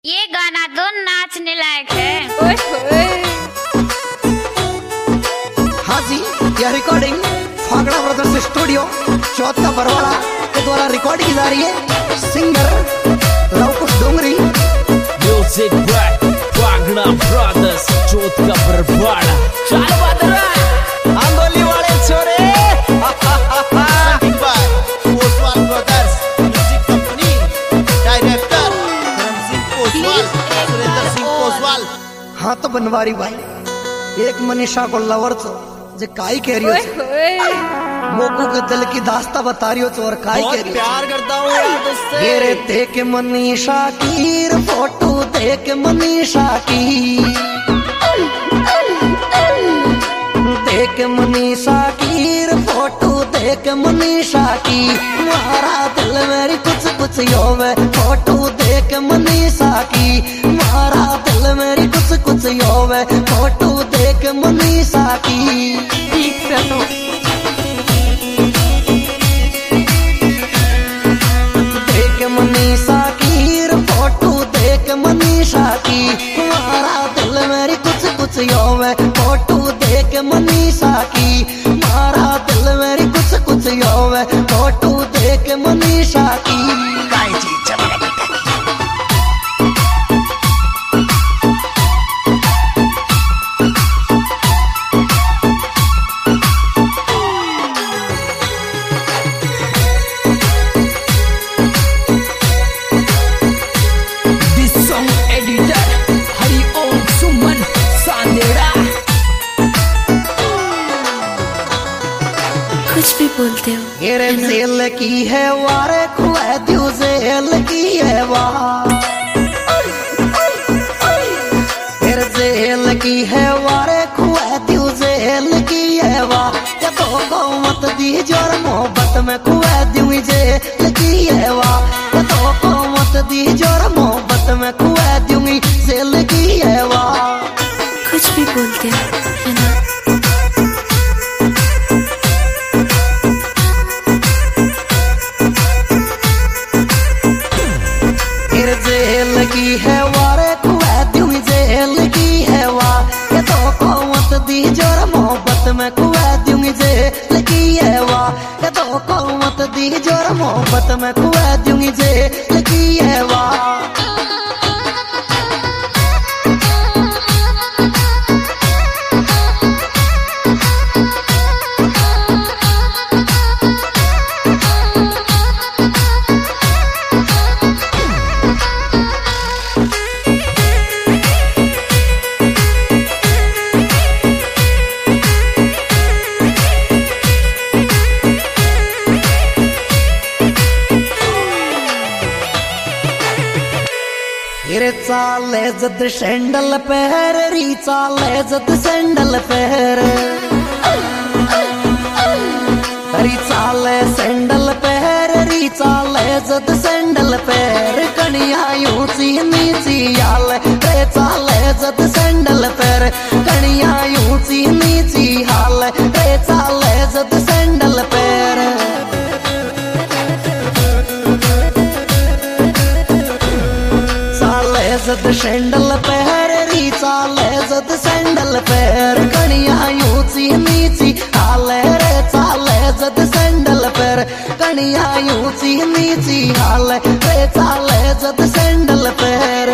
ये गाना तो नाचने लायक है। हाँ जी, यह रिकॉर्डिंग फागड़ा ब्रदर्स स्टूडियो चौथा बरवाड़ा के द्वारा रिकॉर्ड की जा रही है। Singer Luvkush Dongri, music by Phagda brothers चौथा बरवाड़ा। चल बदरा आंदोली वाले छोरे। Oswal brothers music company, director Dharam Singh Oswal, Surendra Singh Oswal. हाँ तो बनवारी भाई, एक मनीषा को लवर छो जे काई कह रही हो, मोकू के दिल की दास्ता बता रही हो तो और काई कह रही हो। प्यार करता हूँ यार उससे। मेरे देख मनीषा की फोटो, देख मनीषा की, देख मनीषा की फोटो, देख मनीषा की, मारा दिल मेरी कुछ कुछ योवे। फोटो देख मनीषा की, मारा दिल मेरी कुछ कुछ योवे। फोटो देख मनीषा की। देख मनीषा की फोटो, देख मनीषा की, मारा दिल मेरी कुछ कुछ योवे। फोटो देख मनीषा की, मारा दिल मेरी कुछ कुछ योवे। फोटो देख मनीषा की। काई चीज चला कुछ भी बोलते हो। मेरे जेल की है वारे खुआ दियो, जेल की है वार। मेरे जेल की है वारे खुआ दियो, जेल की है वार। या तो मत दी जोर मोहब्बत में खुआ दियो, जेल की है वार। या तो मत दी जोर मोहब्बत में खुआ दियो, जेल की है वार। कुछ भी बोलते हो, है ना? जेल की है वारे खुआ दियो, जेल की है वार। ये तो मत दी जोर मोहब्बत में खुआ दियो, जेल की है वार। ये तो मत दी जोर मोहब्बत में खुआ दियो, जेल की है वार। रे चाले जद सैंडल पहर, री चाले जद सैंडल पहर। री चाले सैंडल पहर, री चाले जद सैंडल पहर। कनिया ऊंची नीची हाल, रे चाले जद सैंडल पहर। कनिया ऊंची नीची हाल, रे चाले जद सैंडल पहर। जद सैंडल पहर, री चाले जद सैंडल पहर। कनिया ऊंची नीची हाल, रे चाले जद सैंडल पहर। कनिया ऊंची नीची हाल, रे चाले जद सैंडल पहर।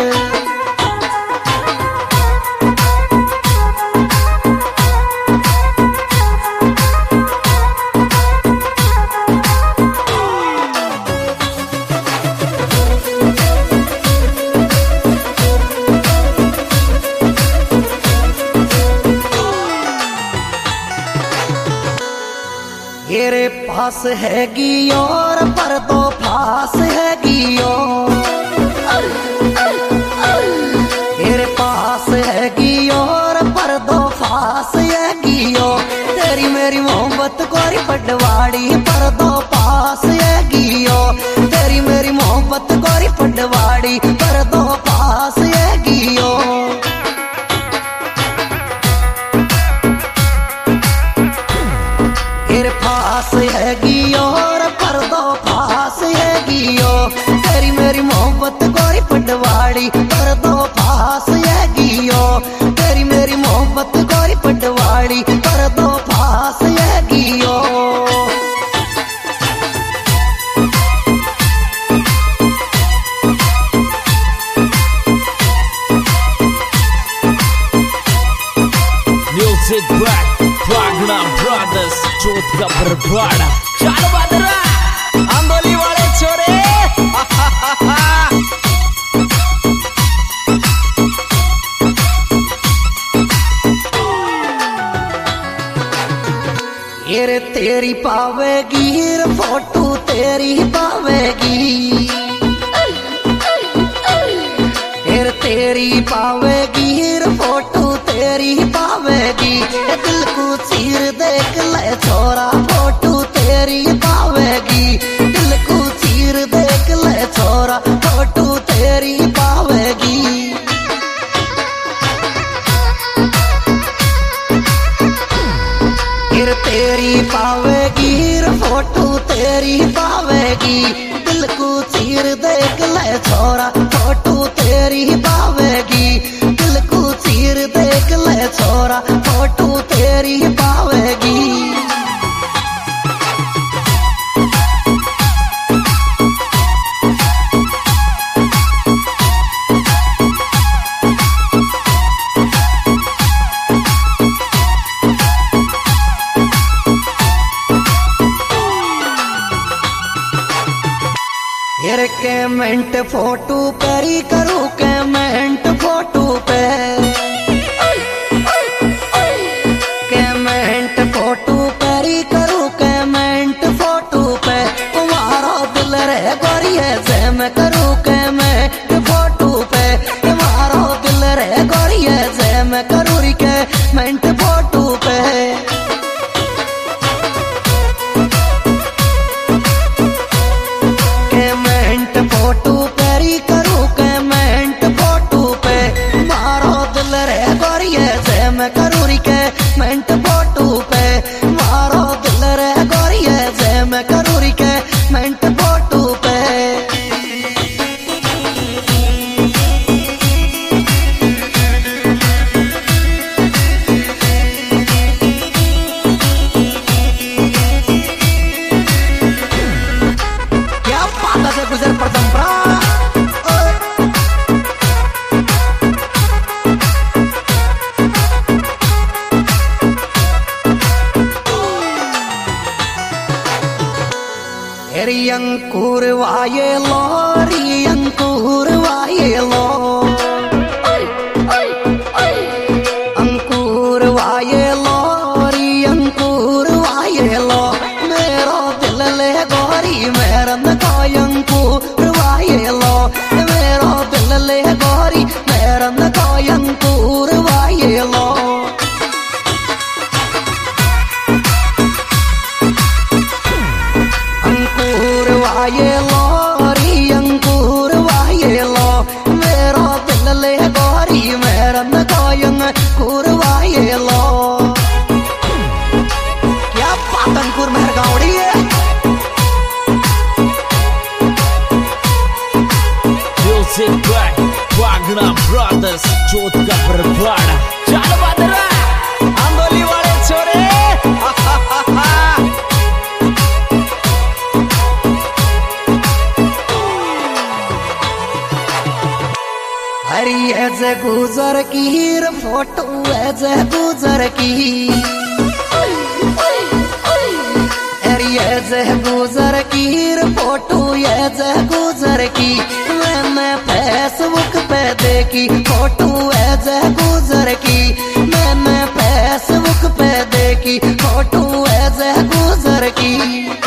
मेरे पास है गियो पर तो फास है गियो। मेरे पास है गियो पर तो फास है गियो। तेरी मेरी मोहब्बत कोरी पटवाड़ी पर तो पास है गियो। तेरी मेरी मोहब्बत कोरी पटवाड़ी पर तो पास है गियो। मेरे पास है गियो पर दो पास है गियो। तेरी मेरी मोहब्बत कोरी पटवाड़ी पर music by Pragna brothers Chauth ka Barwara. चल बदरा आंदोली वाले छोरे ये तेरी पावेगी फोटो तेरी पावेगी ये तेरी पावेगी फोटो तेरी पावेगी दिल को चीर देख ले छोरा फोटो तेरी पावेगी दिल को चीर देख ले छोरा फोटो तेरी पावेगी तेरी पावेगी फोटो तेरी पावेगी दिल को चीर देख ले छोरा फोटो तेरी पावेगी दिल को चीर देख ले छोरा फोटो तेरी पावेगी कमेंट फोटो करी करूँ कमेंट फोटो पे कमेंट फोटो करी करूँ कमेंट फोटो पे तुम्हारा दिल रह गोरी है से मैं करूँ कमेंट फोटो पे तुम्हारा दिल रह गोरी है से मैं करूँ कमेंट फोटो पे फोटो करी करूँ कमेंट फोटो पे मारो दिल रे गोरिये से मैं करूँ कमेंट फोटो पे मारो दिल रे गोरिये से मैं करूँ कमेंट फोटो पे क्या पाता से गुजर परदंपरा अंकुर वाये लो री अंकुर वाये लो अंकुर वाये लो री अंकुर वाये लो मेरो दिल ले गोरी मेरन को अंकुर वाये लो मेरो दिल ले गोरी मेरन को अंकुर वाये लो अंकुर वाये लो री अंकुर वाये लो मेरो दिल ले गोरी मेरन को अंकुर वाये लो क्या बात अंकुर मेहर गावड़ी है music by Pragna brothers Chauth ka Barwara. चल बदरा आंदोली वाले छोरे हरी ऐसे गुजर की फोटो ऐसे गुजर की हरी ऐसे गुजर की फोटो ऐसे गुजर की मैंने फेसबुक पे देखी फोटो ऐसे गुजर की मैंने फेसबुक पे देखी फोटो ऐसे गुजर की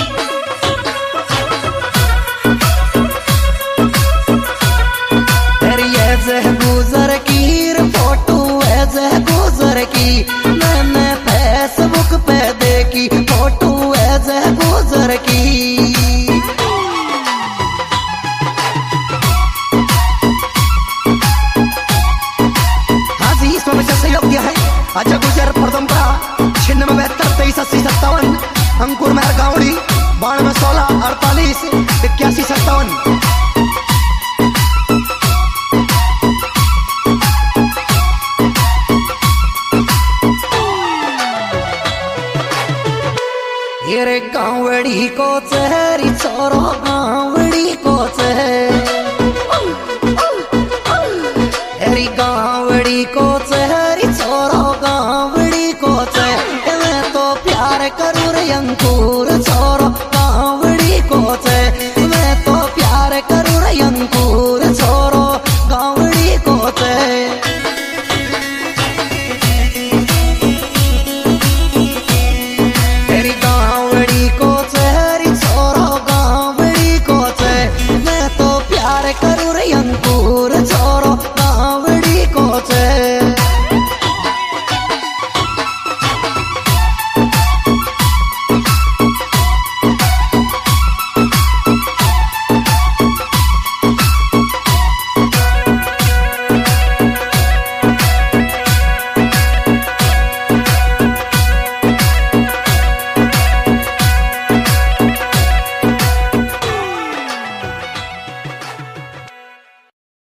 ऐसे गुजर की फोटो ऐसे गुजर की मैंने फेसबुक पे देखी फोटो ऐसे गुजर की हाँ जी इसमें मुझे सहयोग दिया है अच्छा गुजर परदंपरा 9672 23 80 57 अंकुर मेहर गावड़ी 92 16 48 81 57 रे गावड़ी को चेहरी छोरो गावड़ी को चेहरी गावड़ी को चेहरी छोरो गावड़ी को फूल